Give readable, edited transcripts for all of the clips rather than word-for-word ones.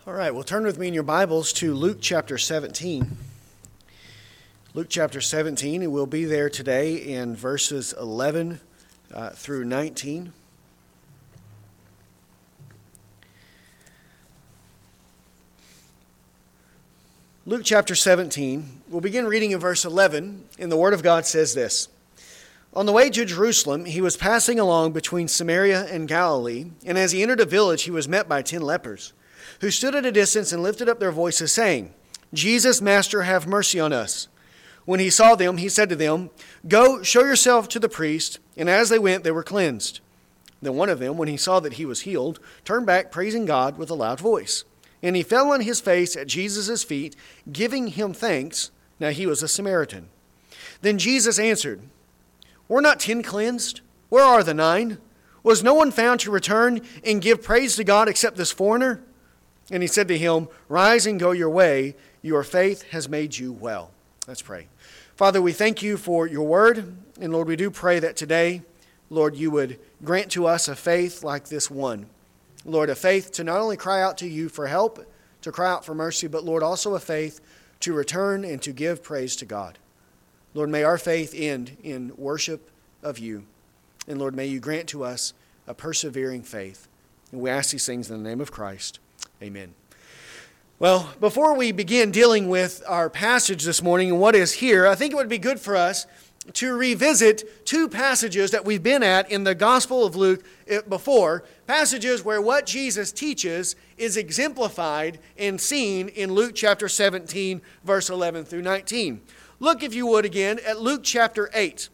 All right, well, turn with me in your Bibles to Luke chapter 17. Luke chapter 17, and we'll be there today in verses 11 through 19. Luke chapter 17, we'll begin reading in verse 11, and the Word of God says this. On the way to Jerusalem, he was passing along between Samaria and Galilee, and as he entered a village, he was met by 10 lepers, who stood at a distance and lifted up their voices, saying, Jesus, Master, have mercy on us. When he saw them, he said to them, Go, show yourself to the priest. And as they went, they were cleansed. Then one of them, when he saw that he was healed, turned back, praising God with a loud voice. And he fell on his face at Jesus' feet, giving him thanks. Now he was a Samaritan. Then Jesus answered, Were not 10 cleansed? Where are the 9? Was no one found to return and give praise to God except this foreigner? And he said to him, Rise and go your way. Your faith has made you well. Let's pray. Father, we thank you for your word. And Lord, we do pray that today, Lord, you would grant to us a faith like this one. Lord, a faith to not only cry out to you for help, to cry out for mercy, but Lord, also a faith to return and to give praise to God. Lord, may our faith end in worship of you. And Lord, may you grant to us a persevering faith. And we ask these things in the name of Christ. Amen. Well, before we begin dealing with our passage this morning and what is here, I think it would be good for us to revisit 2 passages that we've been at in the Gospel of Luke before, passages where what Jesus teaches is exemplified and seen in Luke chapter 17, verse 11 through 19. Look, if you would, again at Luke chapter 8.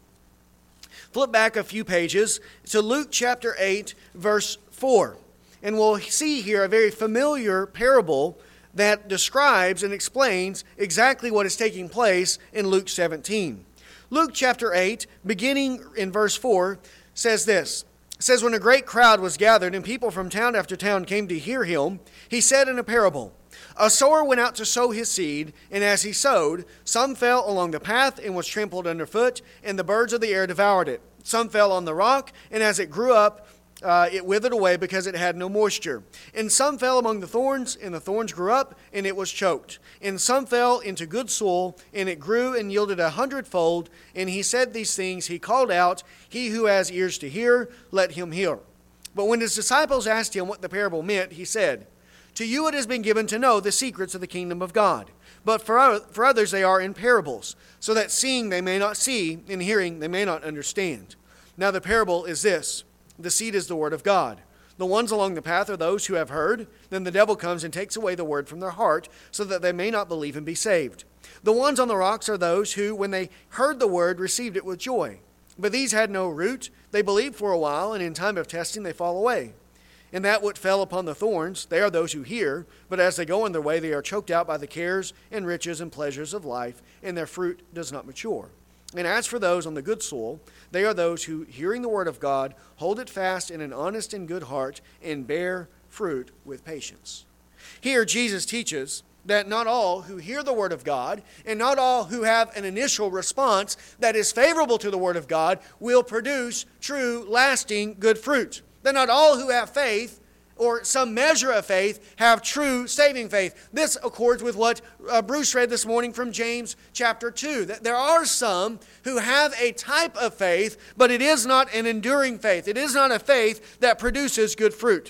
Flip back a few pages to Luke chapter 8, verse 4. And we'll see here a very familiar parable that describes and explains exactly what is taking place in Luke 17. Luke chapter 8, beginning in verse 4, says this. It says, When a great crowd was gathered and people from town after town came to hear him, he said in a parable, A sower went out to sow his seed, and as he sowed, some fell along the path and was trampled underfoot, and the birds of the air devoured it. Some fell on the rock, and as it grew up, it withered away because it had no moisture. And some fell among the thorns, and the thorns grew up, and it was choked. And some fell into good soil, and it grew and yielded 100-fold. And he said these things, he called out, He who has ears to hear, let him hear. But when his disciples asked him what the parable meant, he said, To you it has been given to know the secrets of the kingdom of God. But for others they are in parables, so that seeing they may not see, and hearing they may not understand. Now the parable is this. The seed is the word of God. The ones along the path are those who have heard. Then the devil comes and takes away the word from their heart, so that they may not believe and be saved. The ones on the rocks are those who, when they heard the word, received it with joy. But these had no root. They believed for a while, and in time of testing they fall away. And that what fell upon the thorns, they are those who hear, but as they go on their way, they are choked out by the cares and riches and pleasures of life, and their fruit does not mature. And as for those on the good soil, they are those who, hearing the word of God, hold it fast in an honest and good heart, and bear fruit with patience. Here, Jesus teaches that not all who hear the word of God, and not all who have an initial response that is favorable to the word of God, will produce true, lasting, good fruit. That not all who have faith, or some measure of faith, have true saving faith. This accords with what Bruce read this morning from James chapter 2. That there are some who have a type of faith, but it is not an enduring faith. It is not a faith that produces good fruit.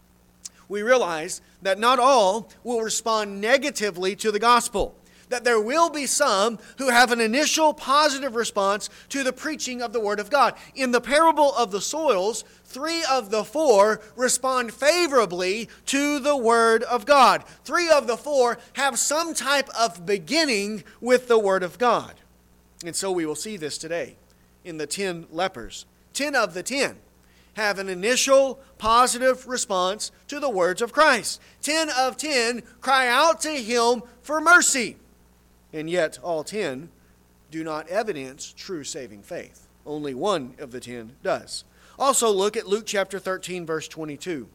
We realize that not all will respond negatively to the gospel. That there will be some who have an initial positive response to the preaching of the Word of God. In the parable of the soils, 3 of the 4 respond favorably to the Word of God. 3 of the 4 have some type of beginning with the Word of God. And so we will see this today in the 10 lepers. 10 of the 10 have an initial positive response to the words of Christ. 10 of 10 cry out to Him for mercy. And yet all 10 do not evidence true saving faith. Only 1 of the 10 does. Also look at Luke chapter 13, verse 22.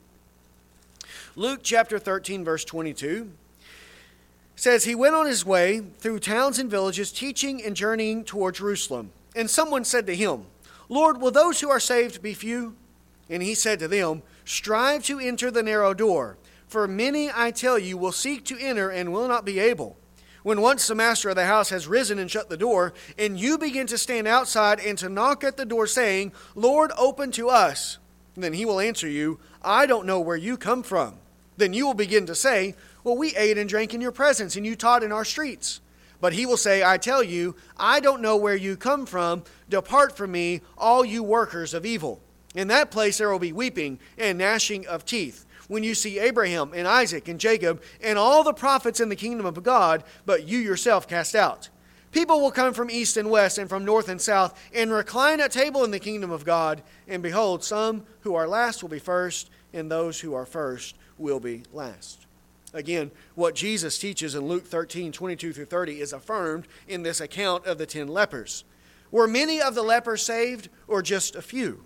Luke chapter 13, verse 22 says, He went on his way through towns and villages, teaching and journeying toward Jerusalem. And someone said to him, Lord, will those who are saved be few? And he said to them, Strive to enter the narrow door. For many, I tell you, will seek to enter and will not be able. When once the master of the house has risen and shut the door, and you begin to stand outside and to knock at the door, saying, Lord, open to us, then he will answer you, I don't know where you come from. Then you will begin to say, well, we ate and drank in your presence, and you taught in our streets. But he will say, I tell you, I don't know where you come from. Depart from me, all you workers of evil. In that place there will be weeping and gnashing of teeth, when you see Abraham and Isaac and Jacob and all the prophets in the kingdom of God, but you yourself cast out. People will come from east and west and from north and south and recline at table in the kingdom of God. And behold, some who are last will be first, and those who are first will be last. Again, what Jesus teaches in Luke 13, 22 through 30 is affirmed in this account of the 10 lepers. Were many of the lepers saved, or just a few?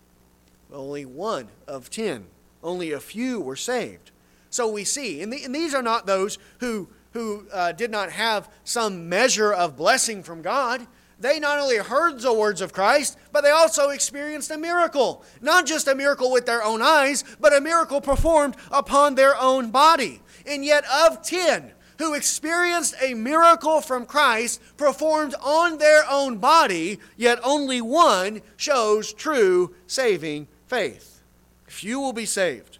Only 1 of 10. Only a few were saved. So we see, and these are not those who did not have some measure of blessing from God. They not only heard the words of Christ, but they also experienced a miracle. Not just a miracle with their own eyes, but a miracle performed upon their own body. And yet of 10 who experienced a miracle from Christ performed on their own body, yet only 1 shows true saving faith. Few will be saved.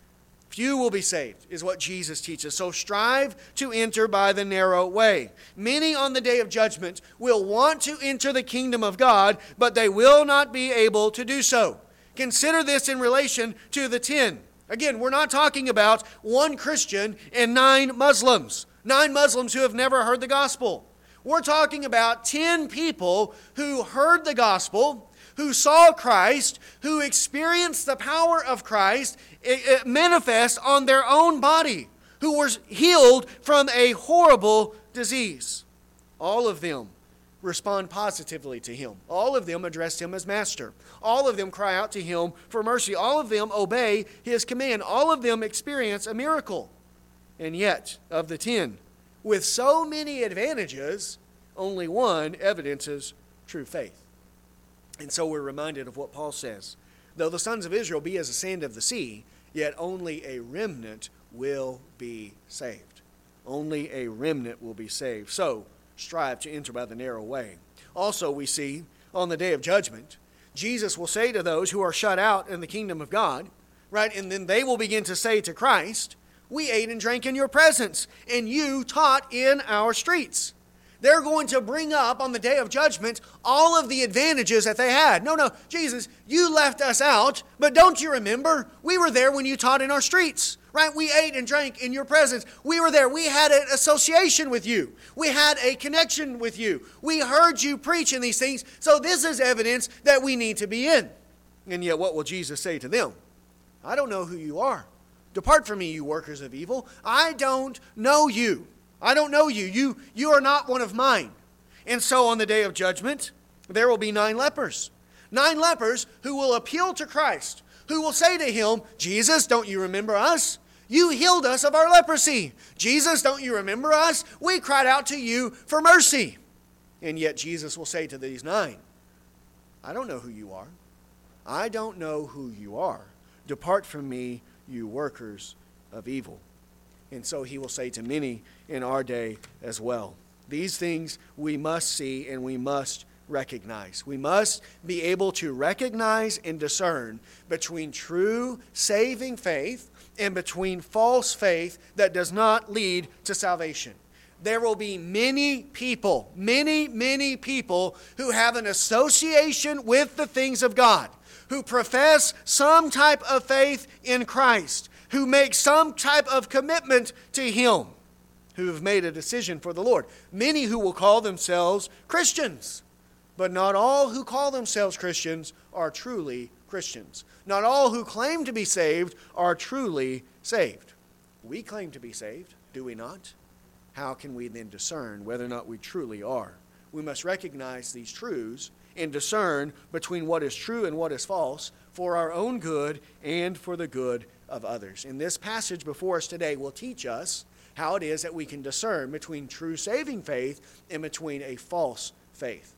Few will be saved is what Jesus teaches. So strive to enter by the narrow way. Many on the day of judgment will want to enter the kingdom of God, but they will not be able to do so. Consider this in relation to the 10. Again, we're not talking about 1 Christian and 9 Muslims. 9 Muslims who have never heard the gospel. We're talking about 10 people who heard the gospel, who saw Christ, who experienced the power of Christ manifest on their own body, who were healed from a horrible disease. All of them respond positively to Him. All of them address Him as Master. All of them cry out to Him for mercy. All of them obey His command. All of them experience a miracle. And yet, of the 10, with so many advantages, only 1 evidences true faith. And so we're reminded of what Paul says. Though the sons of Israel be as the sand of the sea, yet only a remnant will be saved. Only a remnant will be saved. So, strive to enter by the narrow way. Also, we see, on the day of judgment, Jesus will say to those who are shut out in the kingdom of God, right, and then they will begin to say to Christ, we ate and drank in your presence, and you taught in our streets. They're going to bring up on the day of judgment all of the advantages that they had. No, Jesus, you left us out, but don't you remember? We were there when you taught in our streets, right? We ate and drank in your presence. We were there. We had an association with you. We had a connection with you. We heard you preach in these things. So this is evidence that we need to be in. And yet what will Jesus say to them? I don't know who you are. Depart from me, you workers of evil. I don't know you. I don't know you. You are not one of mine. And so on the day of judgment, there will be 9 lepers. 9 lepers who will appeal to Christ, who will say to Him, Jesus, don't you remember us? You healed us of our leprosy. Jesus, don't you remember us? We cried out to you for mercy. And yet Jesus will say to these 9, I don't know who you are. I don't know who you are. Depart from me, you workers of evil. And so He will say to many in our day as well. These things we must see and we must recognize. We must be able to recognize and discern between true saving faith and between false faith that does not lead to salvation. There will be many people who have an association with the things of God, who profess some type of faith in Christ, who make some type of commitment to Him, who have made a decision for the Lord. Many who will call themselves Christians. But not all who call themselves Christians are truly Christians. Not all who claim to be saved are truly saved. We claim to be saved, do we not? How can we then discern whether or not we truly are? We must recognize these truths and discern between what is true and what is false for our own good and for the good of others. And this passage before us today will teach us how it is that we can discern between true saving faith and between a false faith.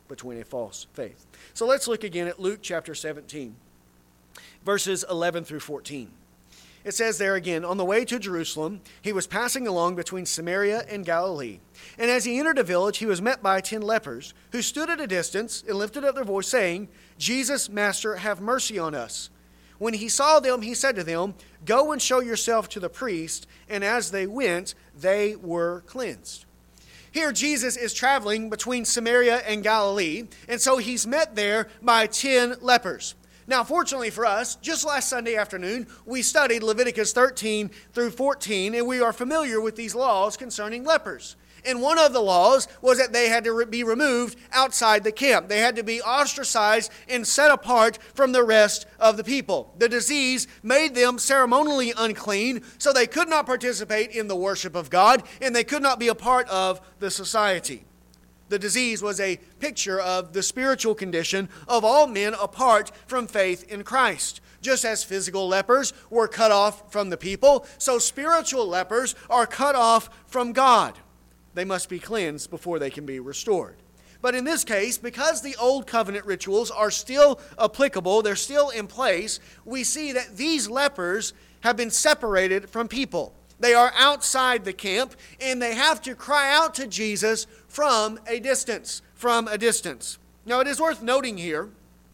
So let's look again at Luke chapter 17, verses 11 through 14. It says there again, on the way to Jerusalem, he was passing along between Samaria and Galilee. And as he entered a village, he was met by 10 lepers, who stood at a distance and lifted up their voice, saying, Jesus, Master, have mercy on us. When he saw them, he said to them, Go and show yourself to the priest. And as they went, they were cleansed. Here, Jesus is traveling between Samaria and Galilee, and so he's met there by 10 lepers. Now, fortunately for us, just last Sunday afternoon, we studied Leviticus 13 through 14, and we are familiar with these laws concerning lepers. And one of the laws was that they had to be removed outside the camp. They had to be ostracized and set apart from the rest of the people. The disease made them ceremonially unclean, so they could not participate in the worship of God, and they could not be a part of the society. The disease was a picture of the spiritual condition of all men apart from faith in Christ. Just as physical lepers were cut off from the people, so spiritual lepers are cut off from God. They must be cleansed before they can be restored. But in this case, because the old covenant rituals are still applicable, they're still in place, we see that these lepers have been separated from people. They are outside the camp, and they have to cry out to Jesus from a distance. Now, it is worth noting here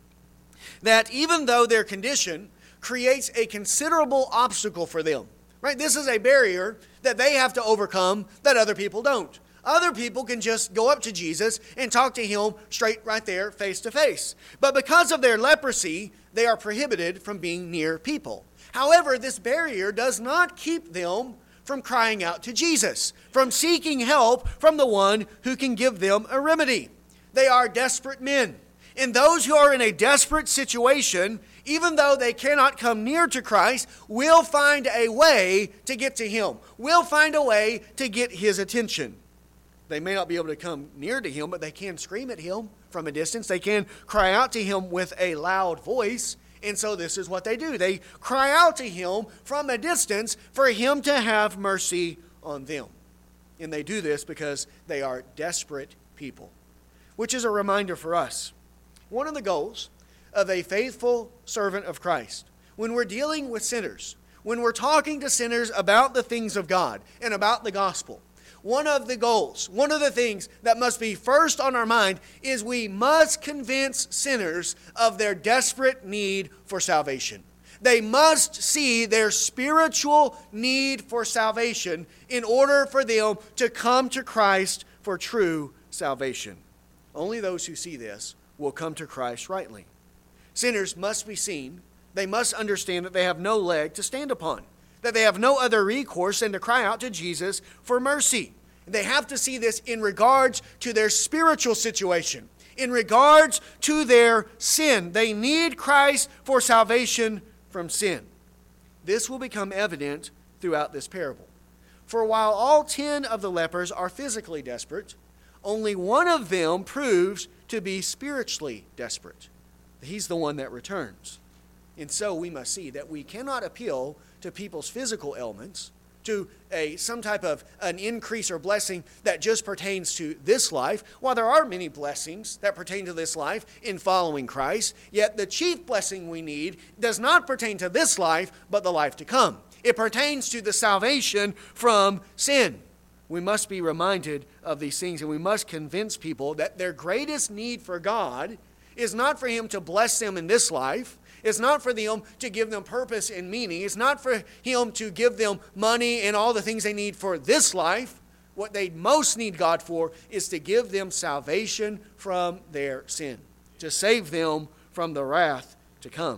that even though their condition creates a considerable obstacle for them, right? This is a barrier that they have to overcome that other people don't. Other people can just go up to Jesus and talk to him straight right there, face to face. But because of their leprosy, they are prohibited from being near people. However, this barrier does not keep them from crying out to Jesus, from seeking help from the one who can give them a remedy. They are desperate men. And those who are in a desperate situation, even though they cannot come near to Christ, will find a way to get to him, will find a way to get his attention. They may not be able to come near to him, but they can scream at him from a distance. They can cry out to him with a loud voice. And so this is what they do. They cry out to him from a distance for him to have mercy on them. And they do this because they are desperate people, which is a reminder for us. One of the goals of a faithful servant of Christ, when we're dealing with sinners, when we're talking to sinners about the things of God and about the gospel, one of the goals, one of the things that must be first on our mind is we must convince sinners of their desperate need for salvation. They must see their spiritual need for salvation in order for them to come to Christ for true salvation. Only those who see this will come to Christ rightly. Sinners must be seen. They must understand that they have no leg to stand upon, that they have no other recourse than to cry out to Jesus for mercy. They have to see this in regards to their spiritual situation, in regards to their sin. They need Christ for salvation from sin. This will become evident throughout this parable. For while all 10 of the lepers are physically desperate, only one of them proves to be spiritually desperate. He's the one that returns. And so we must see that we cannot appeal to people's physical ailments, to some type of an increase or blessing that just pertains to this life. While there are many blessings that pertain to this life in following Christ, yet the chief blessing we need does not pertain to this life, but the life to come. It pertains to the salvation from sin. We must be reminded of these things, and we must convince people that their greatest need for God is not for him to bless them in this life. It's not for them to give them purpose and meaning. It's not for him to give them money and all the things they need for this life. What they most need God for is to give them salvation from their sin, to save them from the wrath to come.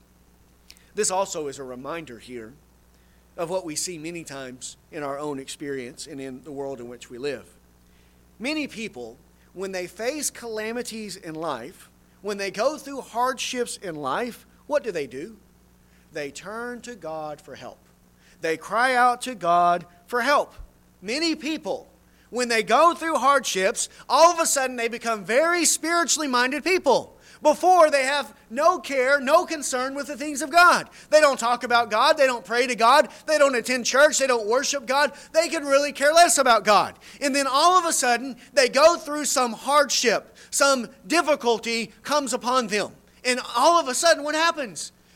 This also is a reminder here of what we see many times in our own experience and in the world in which we live. Many people, when they face calamities in life, when they go through hardships in life, what do? They turn to God for help. They cry out to God for help. Many people, when they go through hardships, all of a sudden they become very spiritually minded people. Before, they have no care, no concern with the things of God. They don't talk about God. They don't pray to God. They don't attend church. They don't worship God. They could really care less about God. And then all of a sudden, they go through some hardship. Some difficulty comes upon them. And all of a sudden, what happens?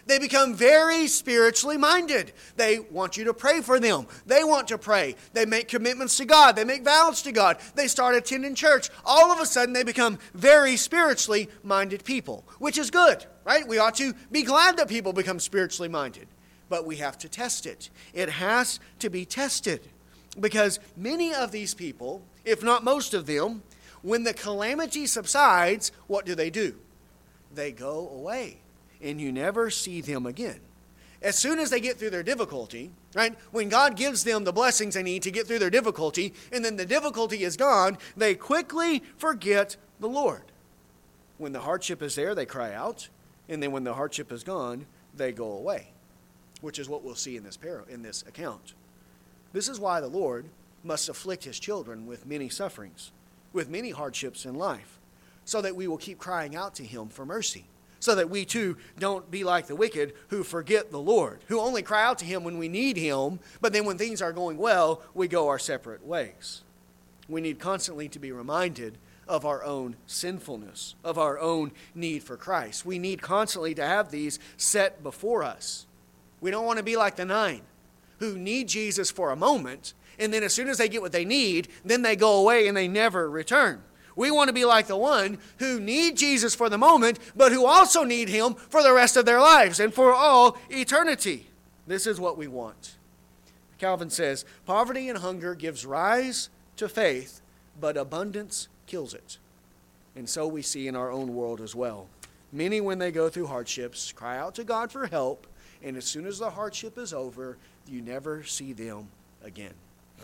They become very spiritually minded. They want you to pray for them. They want to pray. They make commitments to God. They make vows to God. They start attending church. All of a sudden, they become very spiritually minded people, which is good, right? We ought to be glad that people become spiritually minded. But we have to test it. It has to be tested. Because many of these people, if not most of them, when the calamity subsides, what do? They go away. And you never see them again. As soon as they get through their difficulty, right? When God gives them the blessings they need to get through their difficulty, and then the difficulty is gone, they quickly forget the Lord. When the hardship is there, they cry out. And then when the hardship is gone, they go away. Which is what we'll see in this account. This is why the Lord must afflict his children with many sufferings, with many hardships in life, so that we will keep crying out to him for mercy. So that we too don't be like the wicked who forget the Lord, who only cry out to him when we need him, but then when things are going well, we go our separate ways. We need constantly to be reminded of our own sinfulness, of our own need for Christ. We need constantly to have these set before us. We don't want to be like the 9 who need Jesus for a moment, and then as soon as they get what they need, then they go away and they never return. We want to be like the 1 who need Jesus for the moment, but who also need him for the rest of their lives and for all eternity. This is what we want. Calvin says, poverty and hunger gives rise to faith, but abundance kills it. And so we see in our own world as well. Many, when they go through hardships, cry out to God for help, and as soon as the hardship is over, you never see them again.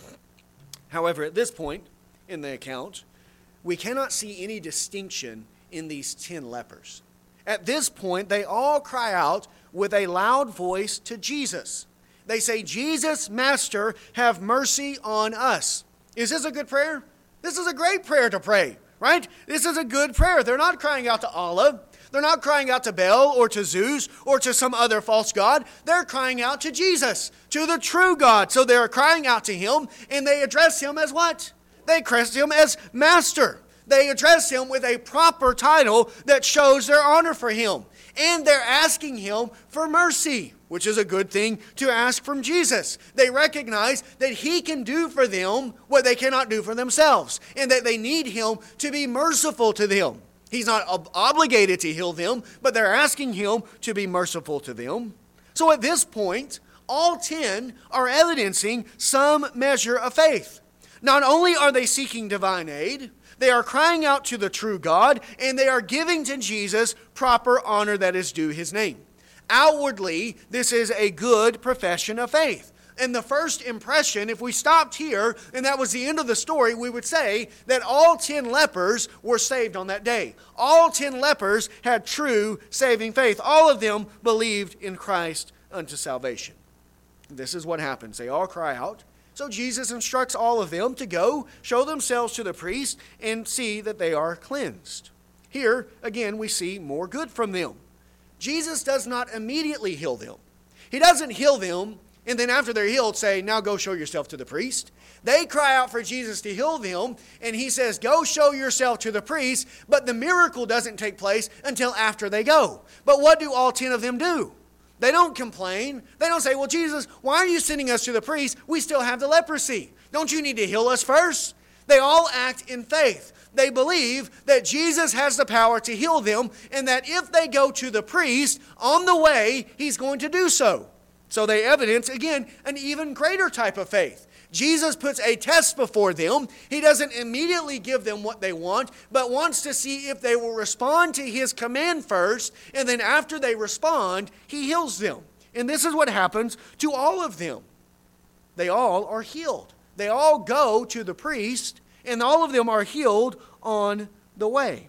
However, at this point in the account, we cannot see any distinction in these 10 lepers. At this point, they all cry out with a loud voice to Jesus. They say, Jesus, Master, have mercy on us. Is this a good prayer? This is a great prayer to pray, right? This is a good prayer. They're not crying out to Allah. They're not crying out to Baal or to Zeus or to some other false god. They're crying out to Jesus, to the true God. So they're crying out to him, and they address him as what? They address him as Master. They address him with a proper title that shows their honor for him. And they're asking him for mercy, which is a good thing to ask from Jesus. They recognize that he can do for them what they cannot do for themselves, and that they need him to be merciful to them. He's not obligated to heal them, but they're asking him to be merciful to them. So at this point, all 10 are evidencing some measure of faith. Not only are they seeking divine aid, they are crying out to the true God, and they are giving to Jesus proper honor that is due his name. Outwardly, this is a good profession of faith. And the first impression, if we stopped here and that was the end of the story, we would say that all 10 lepers were saved on that day. All 10 lepers had true saving faith. All of them believed in Christ unto salvation. This is what happens. They all cry out. So Jesus instructs all of them to go, show themselves to the priest, and see that they are cleansed. Here, again, we see more good from them. Jesus does not immediately heal them. He doesn't heal them and then after they're healed say, now go show yourself to the priest. They cry out for Jesus to heal them, and he says, go show yourself to the priest, but the miracle doesn't take place until after they go. But what do all 10 of them do? They don't complain. They don't say, well, Jesus, why are you sending us to the priest? We still have the leprosy. Don't you need to heal us first? They all act in faith. They believe that Jesus has the power to heal them, and that if they go to the priest on the way, he's going to do so. So they evidence, again, an even greater type of faith. Jesus puts a test before them. He doesn't immediately give them what they want, but wants to see if they will respond to his command first, and then after they respond, he heals them. And this is what happens to all of them. They all are healed. They all go to the priest, and all of them are healed on the way.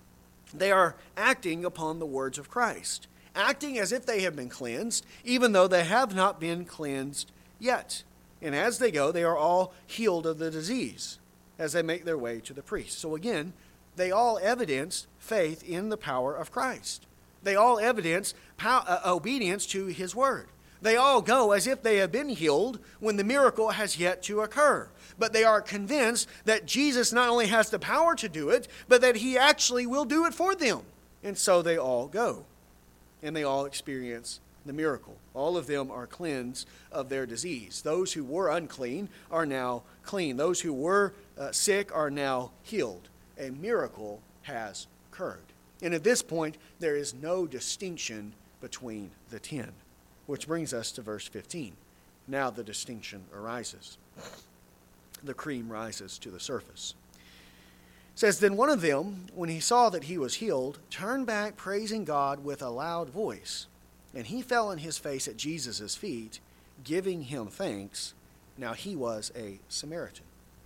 They are acting upon the words of Christ, acting as if they have been cleansed, even though they have not been cleansed yet. And as they go, they are all healed of the disease as they make their way to the priest. So again, they all evidence faith in the power of Christ. They all evidence obedience to his word. They all go as if they have been healed when the miracle has yet to occur. But they are convinced that Jesus not only has the power to do it, but that he actually will do it for them. And so they all go. and they all experience the miracle. All of them are cleansed of their disease. Those who were unclean are now clean. Those who were sick are now healed. A miracle has occurred. And at this point, there is no distinction between the 10. Which brings us to verse 15. Now the distinction arises. The cream rises to the surface. It says, Then one of them, when he saw that he was healed, turned back praising God with a loud voice. And he fell on his face at Jesus' feet, giving him thanks. Now he was a Samaritan.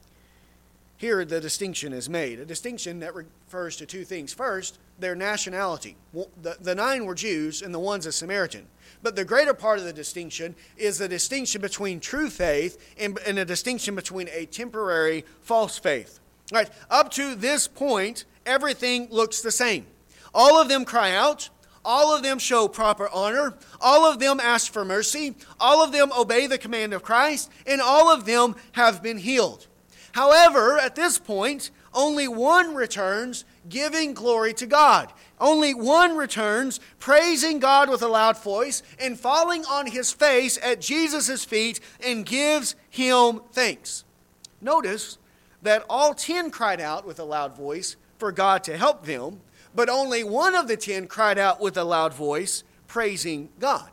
Here the distinction is made, a distinction that refers to two things. First, their nationality. The 9 were Jews and the one's a Samaritan. But the greater part of the distinction is the distinction between true faith and a distinction between a temporary false faith. All right, up to this point, everything looks the same. All of them cry out. All of them show proper honor. All of them ask for mercy. All of them obey the command of Christ. And all of them have been healed. However, at this point, only one returns giving glory to God. Only one returns praising God with a loud voice and falling on his face at Jesus' feet and gives him thanks. Notice that all 10 cried out with a loud voice for God to help them, but only one of the 10 cried out with a loud voice praising God.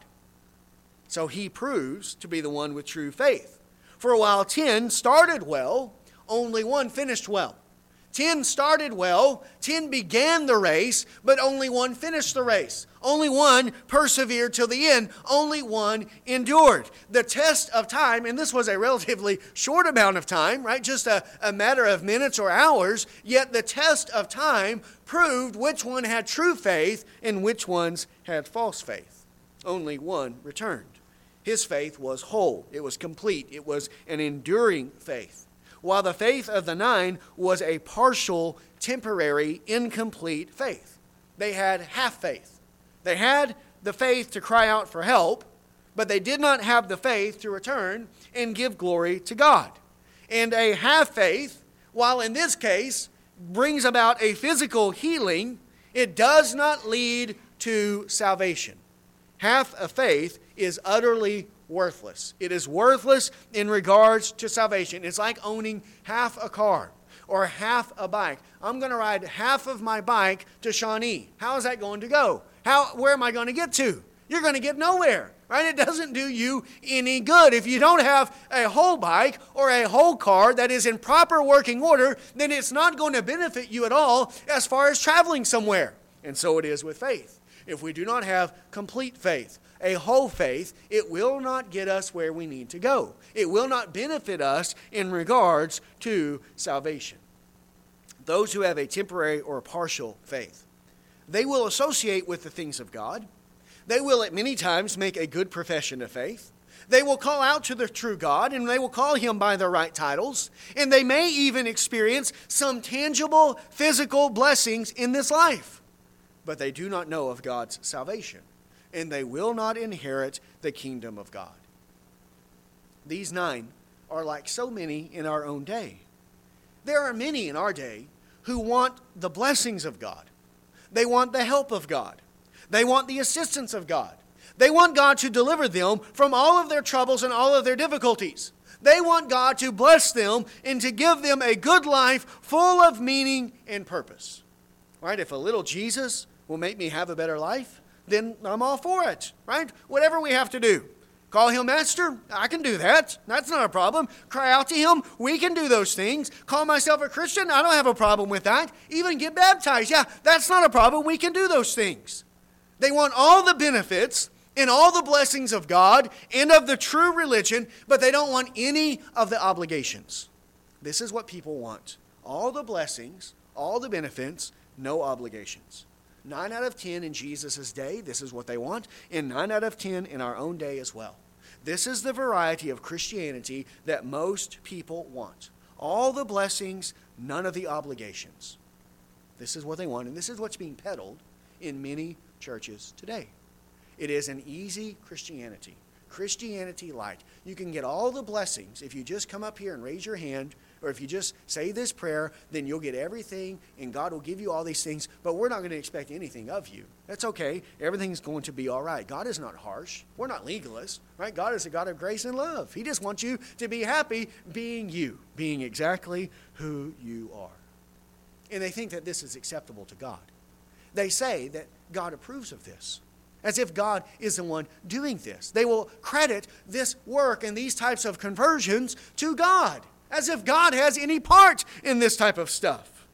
So he proves to be the one with true faith. For while 10 started well, only one finished well. 10 started well, 10 began the race, but only one finished the race. Only one persevered till the end. Only one endured. The test of time, and this was a relatively short amount of time, right? Just a matter of minutes or hours, yet the test of time proved which one had true faith and which ones had false faith. Only one returned. His faith was whole. It was complete. It was an enduring faith. While the faith of the 9 was a partial, temporary, incomplete faith. They had half faith. They had the faith to cry out for help, but they did not have the faith to return and give glory to God. And a half faith, while in this case brings about a physical healing, it does not lead to salvation. Half a faith is utterly worthless. It is worthless in regards to salvation. It's like owning half a car or half a bike. I'm going to ride half of my bike to Shawnee. How is that going to go? Where am I going to get to? You're going to get nowhere, right? It doesn't do you any good. If you don't have a whole bike or a whole car that is in proper working order, then it's not going to benefit you at all as far as traveling somewhere. And so it is with faith. If we do not have complete faith, a whole faith, it will not get us where we need to go. It will not benefit us in regards to salvation. Those who have a temporary or partial faith, they will associate with the things of God. They will at many times make a good profession of faith. They will call out to the true God, and they will call him by the right titles. And they may even experience some tangible physical blessings in this life. But they do not know of God's salvation, and they will not inherit the kingdom of God. These 9 are like so many in our own day. There are many in our day who want the blessings of God. They want the help of God. They want the assistance of God. They want God to deliver them from all of their troubles and all of their difficulties. They want God to bless them and to give them a good life full of meaning and purpose. Right? If a little Jesus will make me have a better life, then I'm all for it, right? Whatever we have to do. Call him master? I can do that. That's not a problem. Cry out to him? We can do those things. Call myself a Christian? I don't have a problem with that. Even get baptized? Yeah, that's not a problem. We can do those things. They want all the benefits and all the blessings of God and of the true religion, but they don't want any of the obligations. This is what people want. All the blessings, all the benefits, no obligations. 9 out of 10 in Jesus' day, this is what they want, and 9 out of 10 in our own day as well. This is the variety of Christianity that most people want. All the blessings, none of the obligations. This is what they want, and this is what's being peddled in many churches today. It is an easy Christianity. Christianity Light. You can get all the blessings if you just come up here and raise your hand, or if you just say this prayer, then you'll get everything and God will give you all these things, but we're not going to expect anything of you. That's okay. Everything's going to be all right. God is not harsh. We're not legalists, right? God is a God of grace and love. He just wants you to be happy being you, being exactly who you are. And they think that this is acceptable to God. They say that God approves of this, as if God is the one doing this. They will credit this work and these types of conversions to God, as if God has any part in this type of stuff.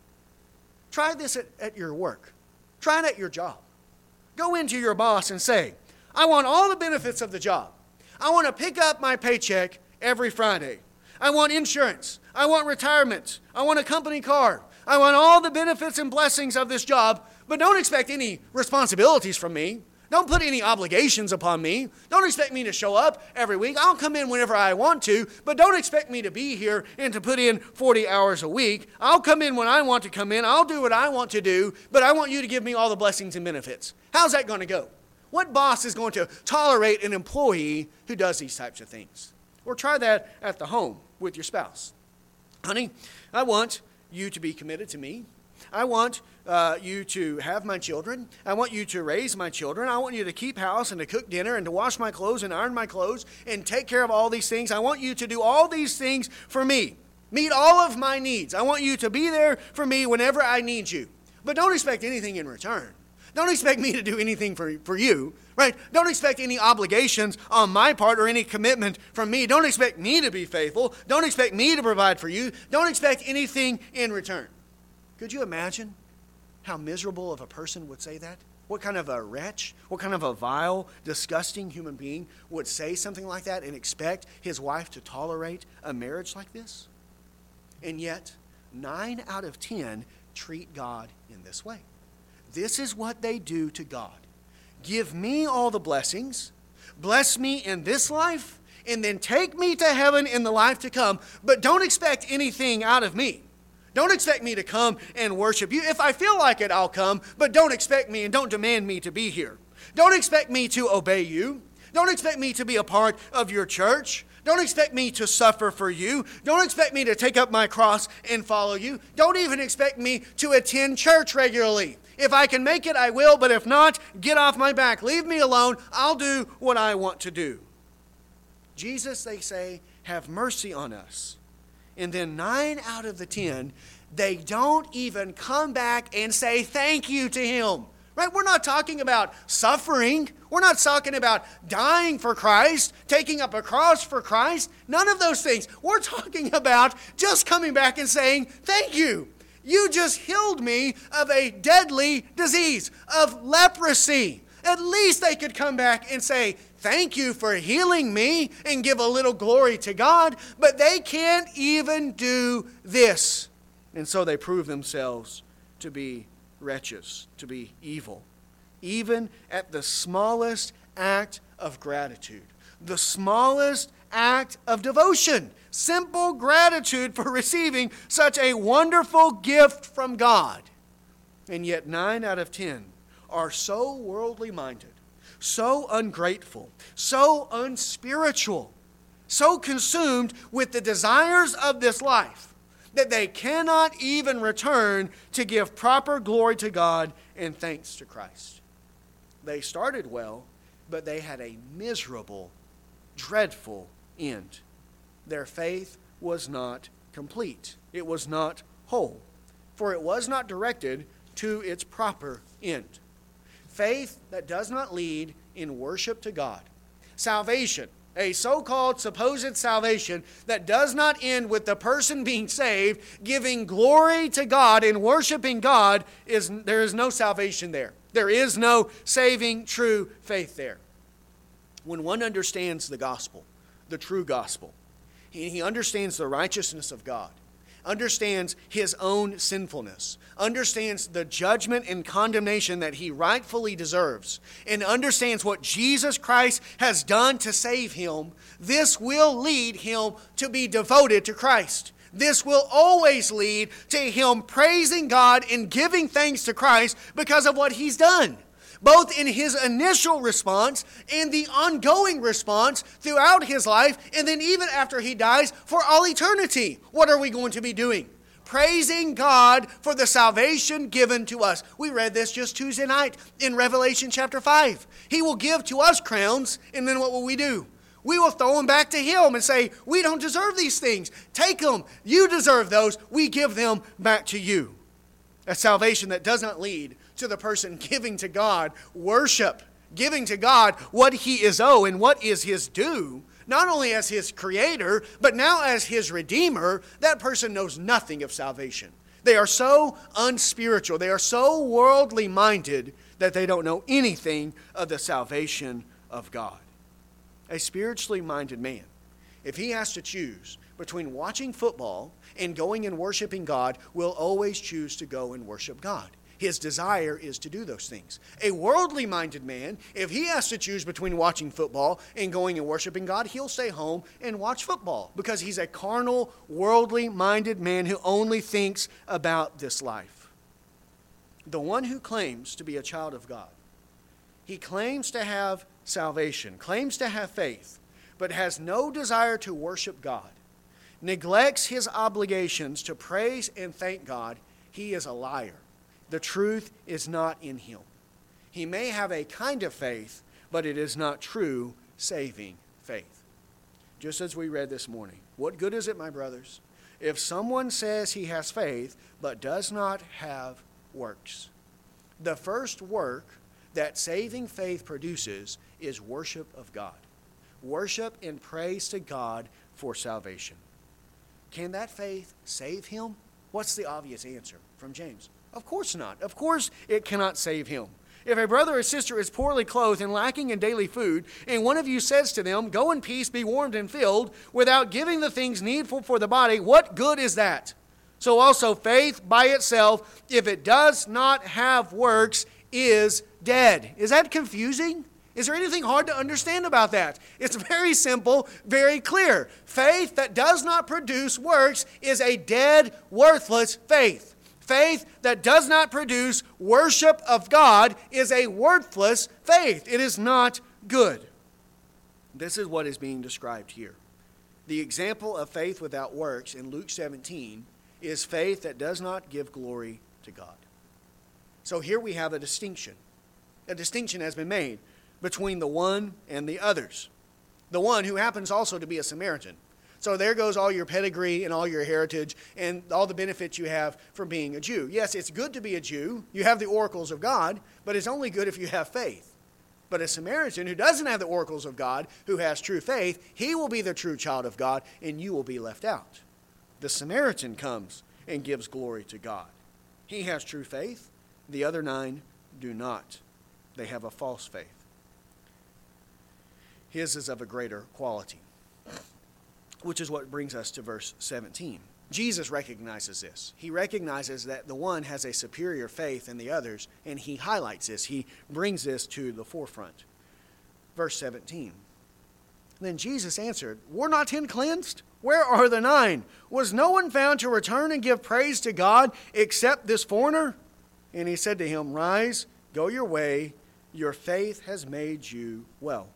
Try this at your work. Try it at your job. Go into your boss and say, I want all the benefits of the job. I want to pick up my paycheck every Friday. I want insurance. I want retirement. I want a company car. I want all the benefits and blessings of this job, but don't expect any responsibilities from me. Don't put any obligations upon me. Don't expect me to show up every week. I'll come in whenever I want to, but don't expect me to be here and to put in 40 hours a week. I'll come in when I want to come in. I'll do what I want to do, but I want you to give me all the blessings and benefits. How's that going to go? What boss is going to tolerate an employee who does these types of things? Or try that at the home with your spouse. Honey, I want you to be committed to me. I want you to have my children. I want you to raise my children. I want you to keep house and to cook dinner and to wash my clothes and iron my clothes and take care of all these things. I want you to do all these things for me. Meet all of my needs. I want you to be there for me whenever I need you. But don't expect anything in return. Don't expect me to do anything for you, right? Don't expect any obligations on my part or any commitment from me. Don't expect me to be faithful. Don't expect me to provide for you. Don't expect anything in return. Could you imagine how miserable of a person would say that? What kind of a wretch, what kind of a vile, disgusting human being would say something like that and expect his wife to tolerate a marriage like this? And yet, 9 out of 10 treat God in this way. This is what they do to God. Give me all the blessings, bless me in this life, and then take me to heaven in the life to come, but don't expect anything out of me. Don't expect me to come and worship you. If I feel like it, I'll come, but don't expect me and don't demand me to be here. Don't expect me to obey you. Don't expect me to be a part of your church. Don't expect me to suffer for you. Don't expect me to take up my cross and follow you. Don't even expect me to attend church regularly. If I can make it, I will, but if not, get off my back. Leave me alone. I'll do what I want to do. Jesus, they say, have mercy on us. And then 9 out of the 10, they don't even come back and say thank you to him. Right? We're not talking about suffering. We're not talking about dying for Christ, taking up a cross for Christ. None of those things. We're talking about just coming back and saying thank you. You just healed me of a deadly disease, of leprosy. At least they could come back and say, thank you for healing me and give a little glory to God. But they can't even do this. And so they prove themselves to be wretches, to be evil. Even at the smallest act of gratitude, the smallest act of devotion, simple gratitude for receiving such a wonderful gift from God. And yet 9 out of 10 are so worldly minded, so ungrateful, so unspiritual, so consumed with the desires of this life that they cannot even return to give proper glory to God and thanks to Christ. They started well, but they had a miserable, dreadful end. Their faith was not complete. It was not whole, for it was not directed to its proper end. Faith that does not lead in worship to God. Salvation, a so-called supposed salvation that does not end with the person being saved, giving glory to God and worshiping God, there is no salvation there. There is no saving true faith there. When one understands the gospel, the true gospel, he understands the righteousness of God, understands his own sinfulness, understands the judgment and condemnation that he rightfully deserves, and understands what Jesus Christ has done to save him, this will lead him to be devoted to Christ. This will always lead to him praising God and giving thanks to Christ because of what he's done. both in his initial response and the ongoing response throughout his life, and then even after he dies for all eternity. What are we going to be doing? Praising God for the salvation given to us. We read this just Tuesday night in Revelation chapter 5. He will give to us crowns, and then what will we do? We will throw them back to him and say, we don't deserve these things. Take them. You deserve those. We give them back to you. A salvation that does not lead to the person giving to God worship, giving to God what he is owed and what is his due, not only as his creator, but now as his redeemer. That person knows nothing of salvation. They are so unspiritual, they are so worldly minded that they don't know anything of the salvation of God. A spiritually minded man, if he has to choose between watching football and going and worshiping God, will always choose to go and worship God. His desire is to do those things. A worldly minded man, if he has to choose between watching football and going and worshiping God, he'll stay home and watch football because he's a carnal, worldly minded man who only thinks about this life. The one who claims to be a child of God, he claims to have salvation, claims to have faith, but has no desire to worship God, neglects his obligations to praise and thank God, he is a liar. The truth is not in him. He may have a kind of faith, but it is not true saving faith. Just as we read this morning, what good is it, my brothers, if someone says he has faith, but does not have works? The first work that saving faith produces is worship of God. Worship and praise to God for salvation. Can that faith save him? What's the obvious answer from James? Of course not. Of course it cannot save him. If a brother or sister is poorly clothed and lacking in daily food, and one of you says to them, "Go in peace, be warmed and filled," without giving the things needful for the body, what good is that? So also faith by itself, if it does not have works, is dead. Is that confusing? Is there anything hard to understand about that? It's very simple, very clear. Faith that does not produce works is a dead, worthless faith. Faith that does not produce worship of God is a worthless faith. It is not good. This is what is being described here. The example of faith without works in Luke 17 is faith that does not give glory to God. So here we have a distinction. A distinction has been made between the one and the others. The one who happens also to be a Samaritan. So there goes all your pedigree and all your heritage and all the benefits you have from being a Jew. Yes, it's good to be a Jew. You have the oracles of God, but it's only good if you have faith. But a Samaritan who doesn't have the oracles of God, who has true faith, he will be the true child of God, and you will be left out. The Samaritan comes and gives glory to God. He has true faith. The other 9 do not. They have a false faith. His is of a greater quality, which is what brings us to verse 17. Jesus recognizes this. He recognizes that the one has a superior faith than the others, and he highlights this. He brings this to the forefront. Verse 17. Then Jesus answered, "Were not 10 cleansed? Where are the 9? Was no one found to return and give praise to God except this foreigner?" And he said to him, "Rise, go your way. Your faith has made you well."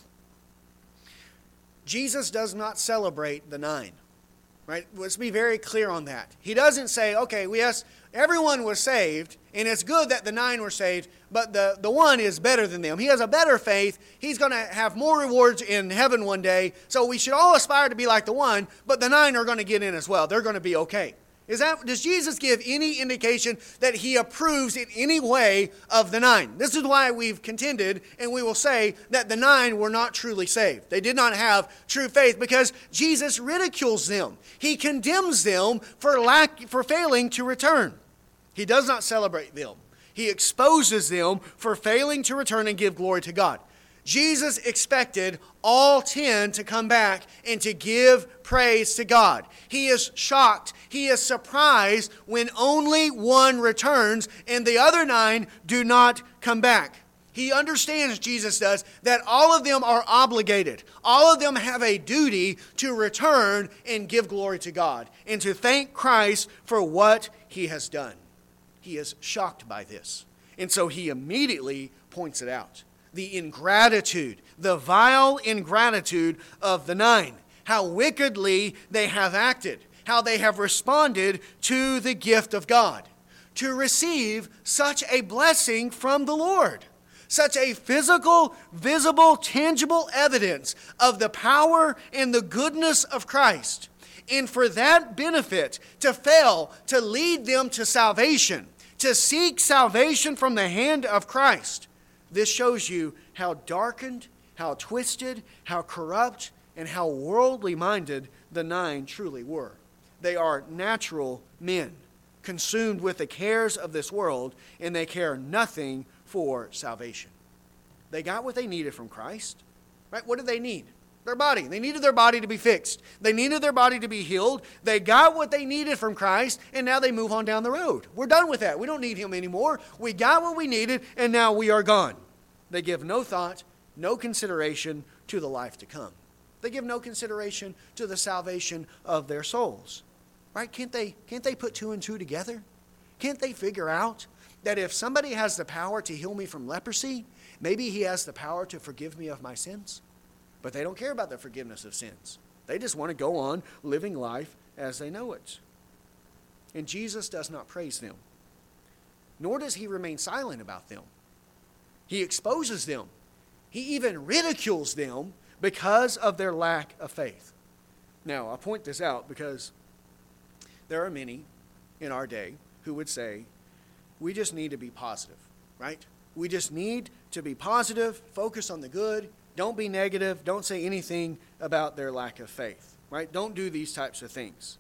Jesus does not celebrate the 9, right? Let's be very clear on that. He doesn't say, okay, yes, everyone was saved, and it's good that the 9 were saved, but the one is better than them. He has a better faith. He's going to have more rewards in heaven one day, so we should all aspire to be like the one, but the 9 are going to get in as well. They're going to be okay. Does Jesus give any indication that he approves in any way of the 9? This is why we've contended, and we will say that the 9 were not truly saved. They did not have true faith because Jesus ridicules them. He condemns them for failing to return. He does not celebrate them. He exposes them for failing to return and give glory to God. Jesus expected all 10 to come back and to give praise to God. He is shocked. He is surprised when only one returns and the other 9 do not come back. He understands, Jesus does, that all of them are obligated. All of them have a duty to return and give glory to God and to thank Christ for what he has done. He is shocked by this. And so he immediately points it out. The ingratitude, the vile ingratitude of the 9. How wickedly they have acted. How they have responded to the gift of God. To receive such a blessing from the Lord. Such a physical, visible, tangible evidence of the power and the goodness of Christ. And for that benefit to fail to lead them to salvation, to seek salvation from the hand of Christ. This shows you how darkened, how twisted, how corrupt, and how worldly minded the 9 truly were. They are natural men, consumed with the cares of this world, and they care nothing for salvation. They got what they needed from Christ. Right? What did they need? Their body. They needed their body to be fixed. They needed their body to be healed. They got what they needed from Christ, and now they move on down the road. We're done with that. We don't need Him anymore. We got what we needed, and now we are gone. They give no thought, no consideration to the life to come. They give no consideration to the salvation of their souls. Right? Can't they put 2 and 2 together? Can't they figure out that if somebody has the power to heal me from leprosy, maybe He has the power to forgive me of my sins? But they don't care about the forgiveness of sins. They just want to go on living life as they know it. And Jesus does not praise them, nor does He remain silent about them. He exposes them. He even ridicules them because of their lack of faith. Now, I point this out because there are many in our day who would say, we just need to be positive, right? We just need to be positive, focus on the good. Don't be negative. Don't say anything about their lack of faith, right? Don't do these types of things.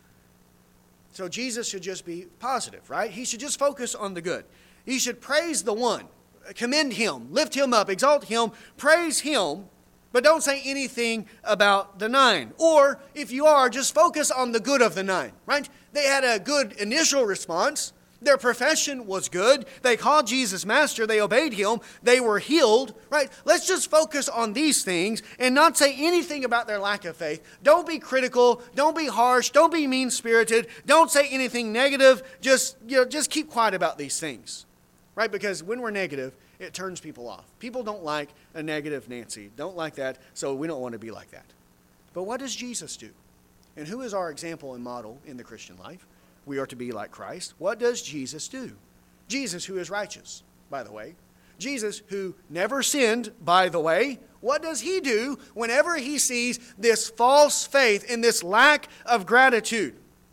So Jesus should just be positive, right? He should just focus on the good. He should praise the one, commend Him, lift Him up, exalt Him, praise Him, but don't say anything about the 9. Or if you are, just focus on the good of the 9, right? They had a good initial response. Their profession was good. They called Jesus Master. They obeyed Him. They were healed, right? Let's just focus on these things and not say anything about their lack of faith. Don't be critical. Don't be harsh. Don't be mean-spirited. Don't say anything negative. Just keep quiet about these things, right? Because when we're negative, it turns people off. People don't like a negative Nancy. Don't like that, so we don't want to be like that. But what does Jesus do? And who is our example and model in the Christian life? We are to be like Christ. What does Jesus do? Jesus, who is righteous, by the way. Jesus, who never sinned, by the way. What does He do whenever He sees this false faith and this lack of gratitude?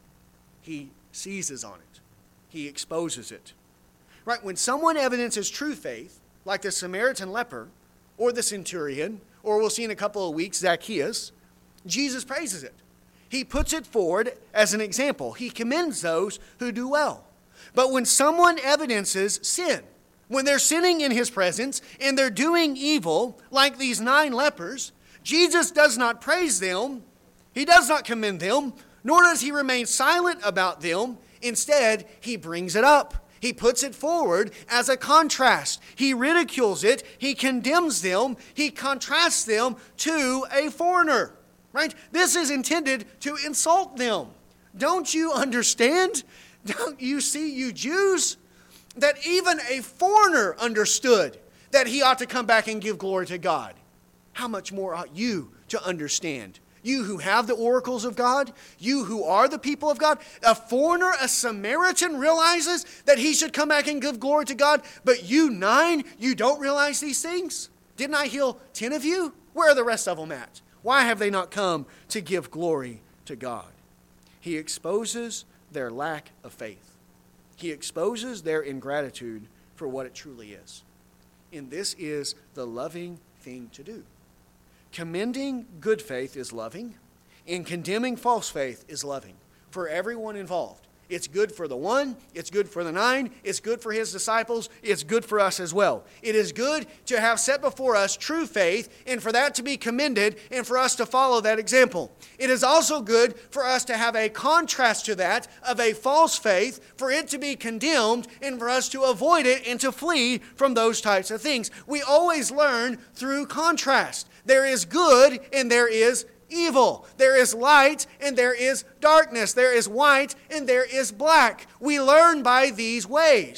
He seizes on it. He exposes it. Right? When someone evidences true faith, like the Samaritan leper, or the centurion, or we'll see in a couple of weeks, Zacchaeus, Jesus praises it. He puts it forward as an example. He commends those who do well. But when someone evidences sin, when they're sinning in His presence and they're doing evil, like these 9 lepers, Jesus does not praise them. He does not commend them, nor does He remain silent about them. Instead, He brings it up. He puts it forward as a contrast. He ridicules it. He condemns them. He contrasts them to a foreigner. Right? This is intended to insult them. Don't you understand? Don't you see, you Jews, that even a foreigner understood that he ought to come back and give glory to God? How much more ought you to understand? You who have the oracles of God, you who are the people of God, a foreigner, a Samaritan realizes that he should come back and give glory to God, but you 9, you don't realize these things? Didn't I heal 10 of you? Where are the rest of them at? Why have they not come to give glory to God? He exposes their lack of faith. He exposes their ingratitude for what it truly is. And this is the loving thing to do. Commending good faith is loving, and condemning false faith is loving for everyone involved. It's good for the one, it's good for the 9, it's good for His disciples, it's good for us as well. It is good to have set before us true faith and for that to be commended and for us to follow that example. It is also good for us to have a contrast to that of a false faith, for it to be condemned and for us to avoid it and to flee from those types of things. We always learn through contrast. There is good and there is evil. There is light and there is darkness. There is white and there is black. We learn by these ways.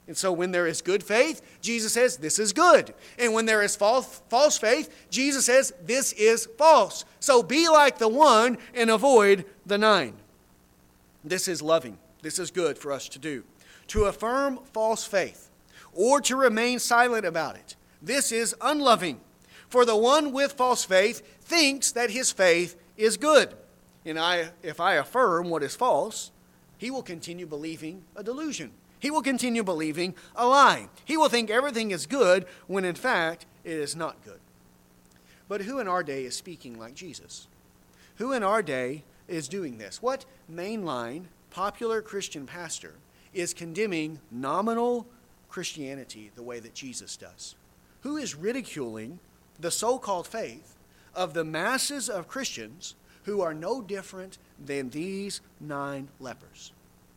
And so when there is good faith, Jesus says, this is good. And when there is false faith, Jesus says, this is false. So be like the one and avoid the nine. This is loving. This is good for us to do. To affirm false faith or to remain silent about it, this is unloving. For the one with false faith thinks that his faith is good. And if I affirm what is false, he will continue believing a delusion. He will continue believing a lie. He will think everything is good when in fact it is not good. But who in our day is speaking like Jesus? Who in our day is doing this? What mainline popular Christian pastor is condemning nominal Christianity the way that Jesus does? Who is ridiculing the so-called faith of the masses of Christians who are no different than these 9 lepers?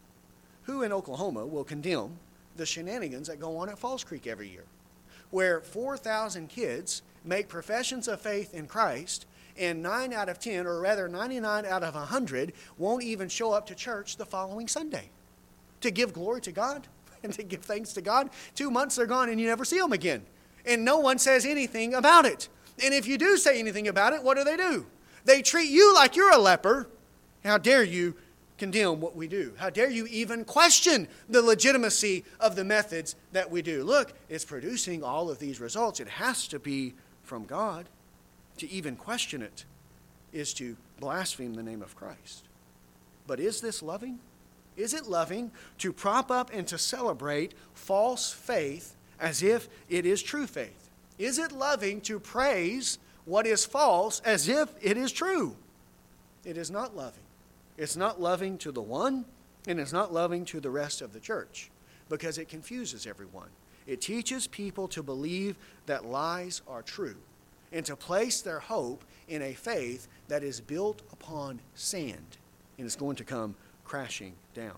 Who in Oklahoma will condemn the shenanigans that go on at Falls Creek every year, where 4,000 kids make professions of faith in Christ, and 9 out of 10, or rather 99 out of 100, won't even show up to church the following Sunday to give glory to God and to give thanks to God? 2 months they're gone and you never see them again. And no one says anything about it. And if you do say anything about it, what do? They treat you like you're a leper. How dare you condemn what we do? How dare you even question the legitimacy of the methods that we do? Look, it's producing all of these results. It has to be from God. To even question it is to blaspheme the name of Christ. But is this loving? Is it loving to prop up and to celebrate false faith as if it is true faith? Is it loving to praise what is false as if it is true? It is not loving. It's not loving to the one, and it's not loving to the rest of the church, because it confuses everyone. It teaches people to believe that lies are true and to place their hope in a faith that is built upon sand and is going to come crashing down.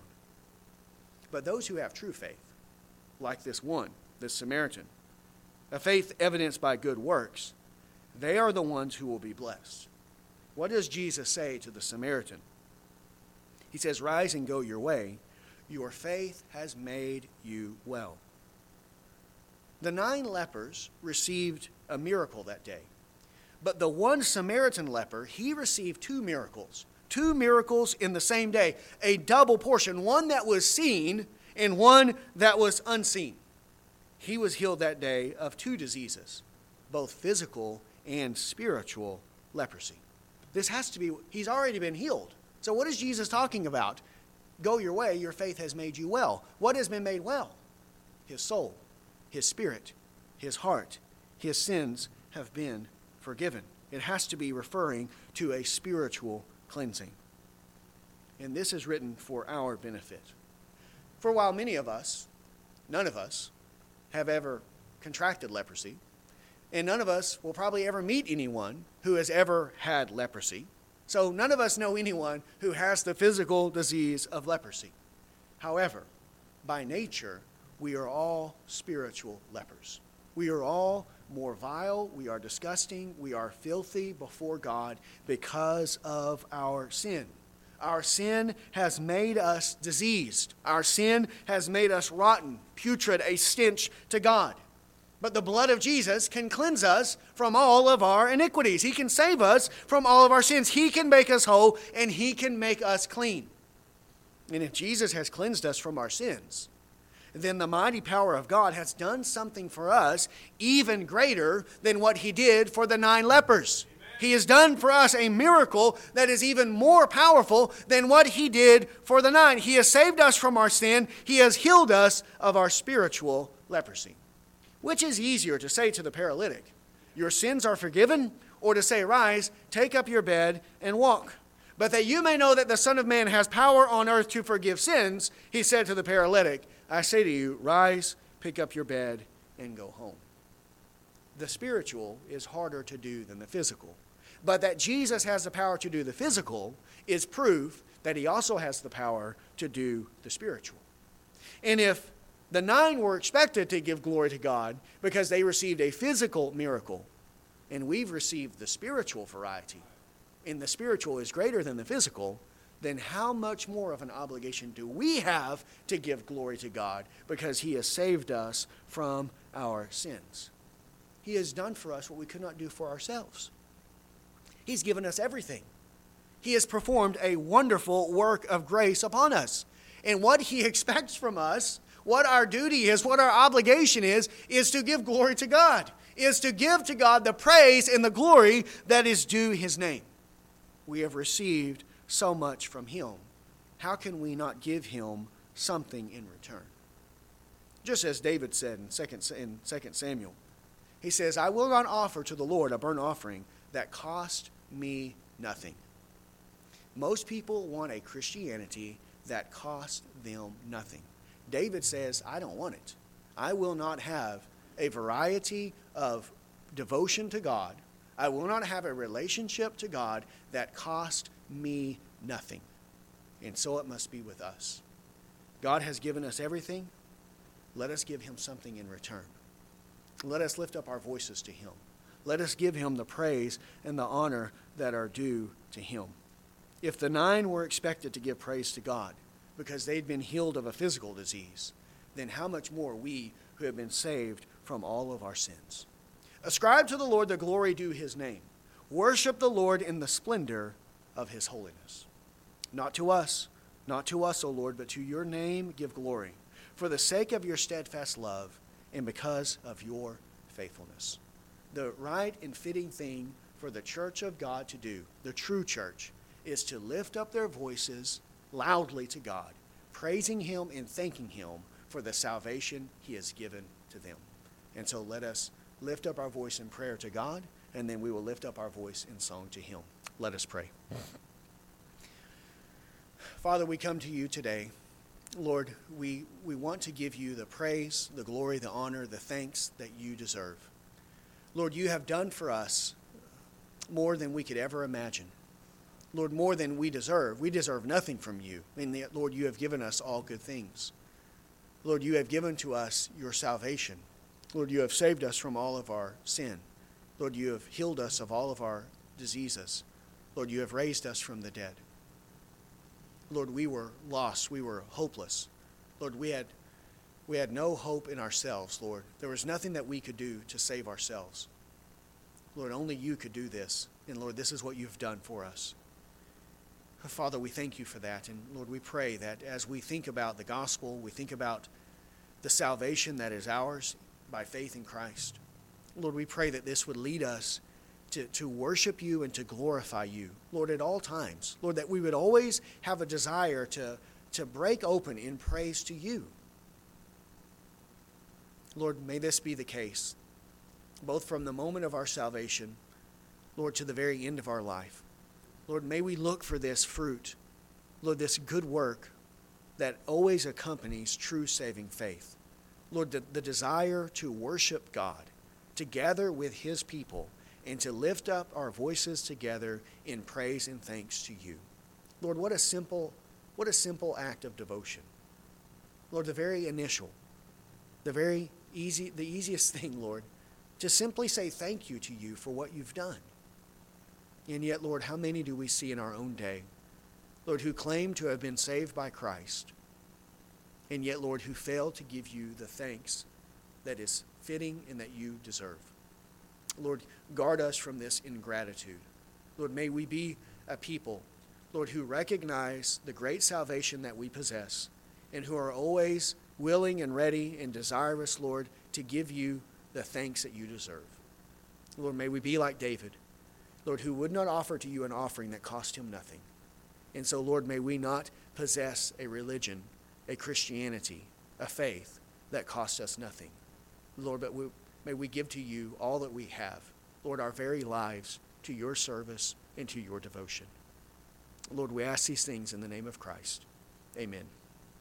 But those who have true faith, like this Samaritan, a faith evidenced by good works, they are the ones who will be blessed. What does Jesus say to the Samaritan? He says, "Rise and go your way. Your faith has made you well." The 9 lepers received a miracle that day. But the one Samaritan leper, he received 2 miracles. 2 miracles in the same day. A double portion. One that was seen and one that was unseen. He was healed that day of 2 diseases, both physical and spiritual leprosy. This has to be, he's already been healed. So what is Jesus talking about? Go your way, your faith has made you well. What has been made well? His soul, his spirit, his heart, his sins have been forgiven. It has to be referring to a spiritual cleansing. And this is written for our benefit. For while many of us, none of us, have ever contracted leprosy, and none of us will probably ever meet anyone who has ever had leprosy. So none of us know anyone who has the physical disease of leprosy. However, by nature, we are all spiritual lepers. We are all more vile, we are disgusting, we are filthy before God because of our sin. Our sin has made us diseased. Our sin has made us rotten, putrid, a stench to God. But the blood of Jesus can cleanse us from all of our iniquities. He can save us from all of our sins. He can make us whole, and He can make us clean. And if Jesus has cleansed us from our sins, then the mighty power of God has done something for us even greater than what He did for the 9 lepers. He has done for us a miracle that is even more powerful than what He did for the 9. He has saved us from our sin. He has healed us of our spiritual leprosy. Which is easier, to say to the paralytic, "Your sins are forgiven," or to say, "Rise, take up your bed, and walk"? But that you may know that the Son of Man has power on earth to forgive sins, He said to the paralytic, "I say to you, rise, pick up your bed, and go home." The spiritual is harder to do than the physical. But that Jesus has the power to do the physical is proof that He also has the power to do the spiritual. And if the 9 were expected to give glory to God because they received a physical miracle, and we've received the spiritual variety, and the spiritual is greater than the physical, then how much more of an obligation do we have to give glory to God because He has saved us from our sins? He has done for us what we could not do for ourselves. He's given us everything. He has performed a wonderful work of grace upon us. And what He expects from us, what our duty is, what our obligation is to give glory to God, is to give to God the praise and the glory that is due His name. We have received so much from Him. How can we not give Him something in return? Just as David said in 2 Samuel, he says, I will not offer to the Lord a burnt offering that cost me nothing. Most people want a Christianity that costs them nothing. David says, I don't want it. I will not have a variety of devotion to God. I will not have a relationship to God that costs me nothing. And so it must be with us. God has given us everything. Let us give Him something in return. Let us lift up our voices to Him. Let us give Him the praise and the honor that are due to Him. If the 9 were expected to give praise to God because they'd been healed of a physical disease, then how much more we who have been saved from all of our sins. Ascribe to the Lord the glory due His name. Worship the Lord in the splendor of His holiness. Not to us, O Lord, but to your name give glory, for the sake of your steadfast love and because of your faithfulness. The right and fitting thing for the church of God to do, the true church, is to lift up their voices loudly to God, praising Him and thanking Him for the salvation He has given to them. And so let us lift up our voice in prayer to God, and then we will lift up our voice in song to Him. Let us pray. Father, we come to you today. Lord, we want to give you the praise, the glory, the honor, the thanks that you deserve. Lord, you have done for us more than we could ever imagine. Lord, more than we deserve. We deserve nothing from you. And yet, Lord, you have given us all good things. Lord, you have given to us your salvation. Lord, you have saved us from all of our sin. Lord, you have healed us of all of our diseases. Lord, you have raised us from the dead. Lord, we were lost. We were hopeless. Lord, we had no hope in ourselves, Lord. There was nothing that we could do to save ourselves. Lord, only you could do this. And Lord, this is what you've done for us. Father, we thank you for that. And Lord, we pray that as we think about the gospel, we think about the salvation that is ours by faith in Christ. Lord, we pray that this would lead us to worship you and to glorify you, Lord, at all times. Lord, that we would always have a desire to break open in praise to you. Lord, may this be the case, both from the moment of our salvation, Lord, to the very end of our life. Lord, may we look for this fruit, Lord, this good work that always accompanies true saving faith. Lord, the desire to worship God, to gather with His people, and to lift up our voices together in praise and thanks to you. Lord, what a simple act of devotion. Lord, the very initial, the easiest thing, Lord, to simply say thank you to you for what you've done. And yet, Lord, how many do we see in our own day, Lord, who claim to have been saved by Christ, and yet, Lord, who fail to give you the thanks that is fitting and that you deserve. Lord, guard us from this ingratitude. Lord, may we be a people, Lord, who recognize the great salvation that we possess and who are always willing and ready and desirous, Lord, to give you the thanks that you deserve. Lord, may we be like David, Lord, who would not offer to you an offering that cost him nothing. And so, Lord, may we not possess a religion, a Christianity, a faith that costs us nothing. Lord, but may we give to you all that we have, Lord, our very lives to your service and to your devotion. Lord, we ask these things in the name of Christ. Amen.